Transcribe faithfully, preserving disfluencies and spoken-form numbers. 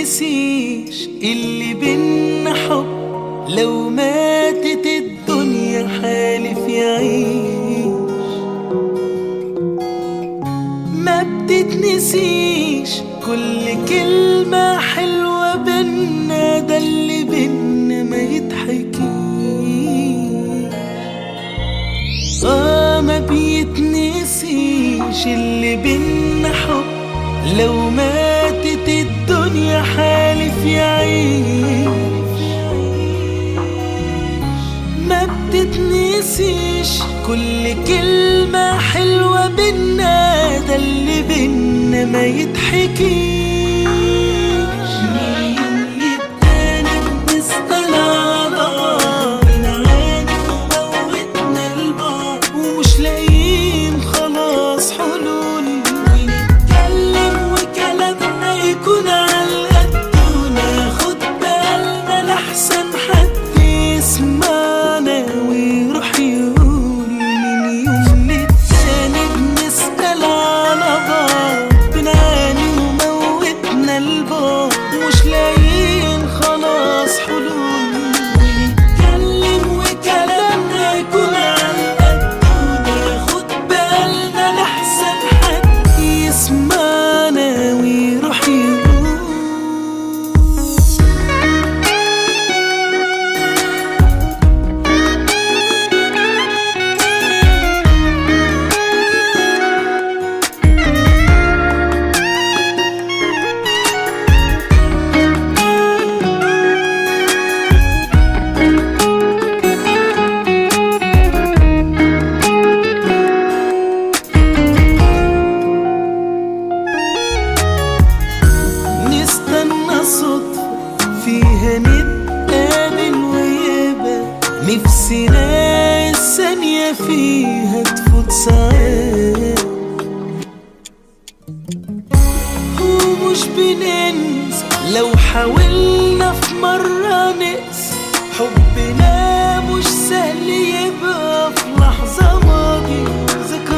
بتتنسيش اللي بينا حب، لو ماتت الدنيا حالف يعيش. ما بتتنسيش كل كلمة حلوة بينا، ده اللي بينا ما يتحكيش. اه ما بيتنسيش اللي بينا حب، لو ماتت الدنيا حالف يعيش. ما بتتنسيش كل كلمة حلوة بينا، ده اللي بينا ما يتحكيش. فيها نتقابل ويبقى نفسنا الثانية فيها تفوت ساعات، ومش بننسى لو حاولنا في مرة نقسى. حبنا مش سهل يبقى في لحظة ماضي ذكرى